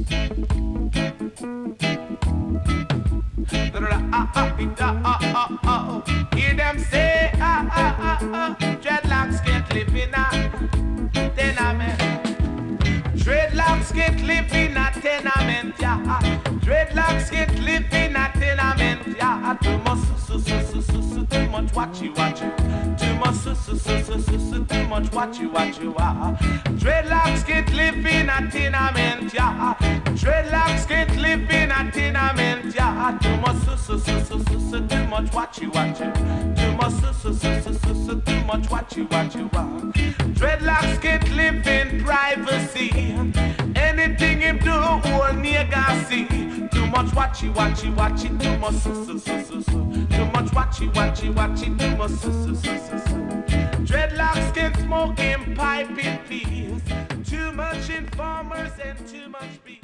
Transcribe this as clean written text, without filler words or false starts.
Hear them say, dreadlocks can't live in a tenement. Dreadlocks can't live in a tenement, yeah. Dreadlocks can't live in a tenement, yeah. Too much, too much watchy. Too much, too much watchy. Dreadlocks can't live in a tenement, yeah. Dreadlocks can't live in a tenement, yeah. Too much, too much watchy. Too much, too much watchy. Dreadlocks can't live in privacy. Anything him do, all nigga see. Too much watchy. Too much, too much watchy. Too much, Dreadlocks can smoke him pipe in peace. Too much informers and too much beef.